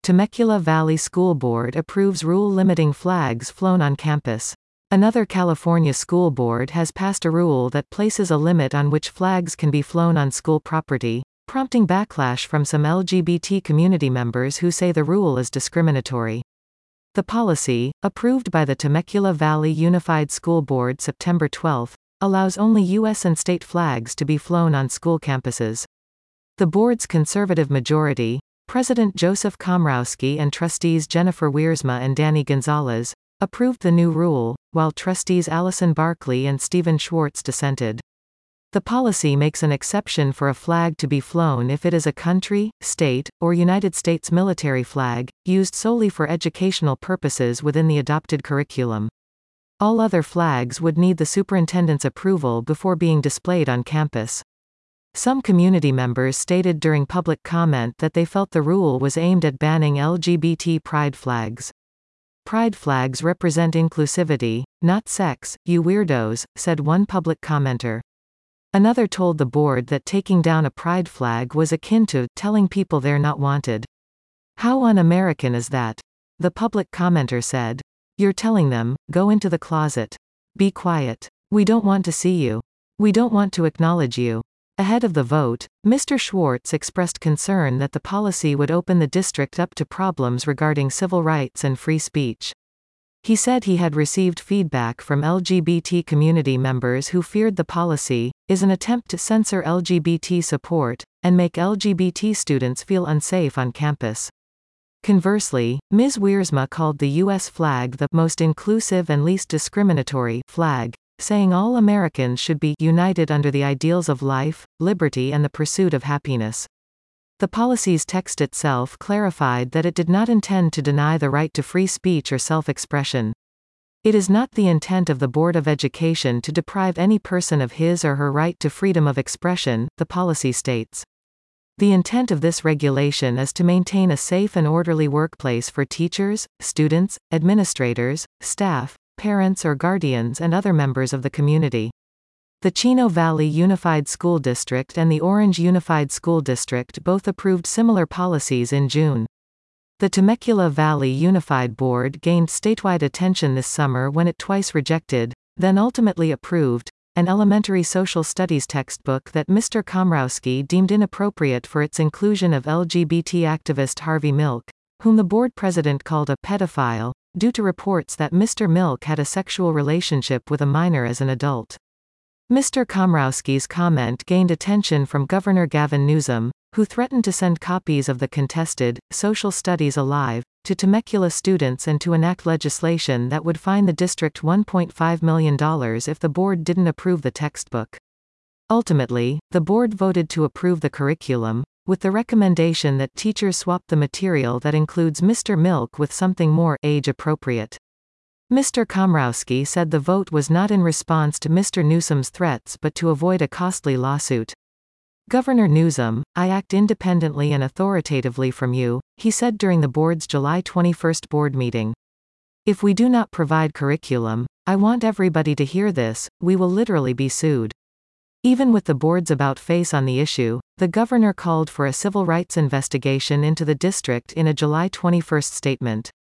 Temecula Valley School Board approves rule limiting flags flown on campus. Another California school board has passed a rule that places a limit on which flags can be flown on school property, prompting backlash from some LGBT community members who say the rule is discriminatory. The policy, approved by the Temecula Valley Unified School Board September 12, allows only U.S. and state flags to be flown on school campuses. The board's conservative majority, President Joseph Komrowski and trustees Jennifer Wiersma and Danny Gonzalez, approved the new rule, while trustees Allison Barkley and Stephen Schwartz dissented. The policy makes an exception for a flag to be flown if it is a country, state, or United States military flag, used solely for educational purposes within the adopted curriculum. All other flags would need the superintendent's approval before being displayed on campus. Some community members stated during public comment that they felt the rule was aimed at banning LGBT pride flags. "Pride flags represent inclusivity, not sex, you weirdos," said one public commenter. Another told the board that taking down a pride flag was akin to telling people they're not wanted. "How un-American is that?" the public commenter said. "You're telling them, go into the closet. Be quiet. We don't want to see you. We don't want to acknowledge you." Ahead of the vote, Mr. Schwartz expressed concern that the policy would open the district up to problems regarding civil rights and free speech. He said he had received feedback from LGBT community members who feared the policy is an attempt to censor LGBT support and make LGBT students feel unsafe on campus. Conversely, Ms. Wiersma called the U.S. flag the most inclusive and least discriminatory flag, saying all Americans should be united under the ideals of life, liberty, and the pursuit of happiness. The policy's text itself clarified that it did not intend to deny the right to free speech or self-expression. It is not the intent of the Board of Education to deprive any person of his or her right to freedom of expression, the policy states. The intent of this regulation is to maintain a safe and orderly workplace for teachers, students, administrators, staff, parents or guardians and other members of the community. The Chino Valley Unified School District and the Orange Unified School District both approved similar policies in June. The Temecula Valley Unified Board gained statewide attention this summer when it twice rejected, then ultimately approved, an elementary social studies textbook that Mr. Komrowski deemed inappropriate for its inclusion of LGBT activist Harvey Milk, whom the board president called a pedophile, due to reports that Mr. Milk had a sexual relationship with a minor as an adult. Mr. Komrowski's comment gained attention from Governor Gavin Newsom, who threatened to send copies of the contested Social Studies Alive to Temecula students and to enact legislation that would fine the district $1.5 million if the board didn't approve the textbook. Ultimately, the board voted to approve the curriculum, with the recommendation that teachers swap the material that includes Mr. Milk with something more age-appropriate. Mr. Komrowski said the vote was not in response to Mr. Newsom's threats but to avoid a costly lawsuit. "Governor Newsom, I act independently and authoritatively from you," he said during the board's July 21 board meeting. "If we do not provide curriculum, I want everybody to hear this, we will literally be sued." Even with the board's about-face on the issue, the governor called for a civil rights investigation into the district in a July 21 statement.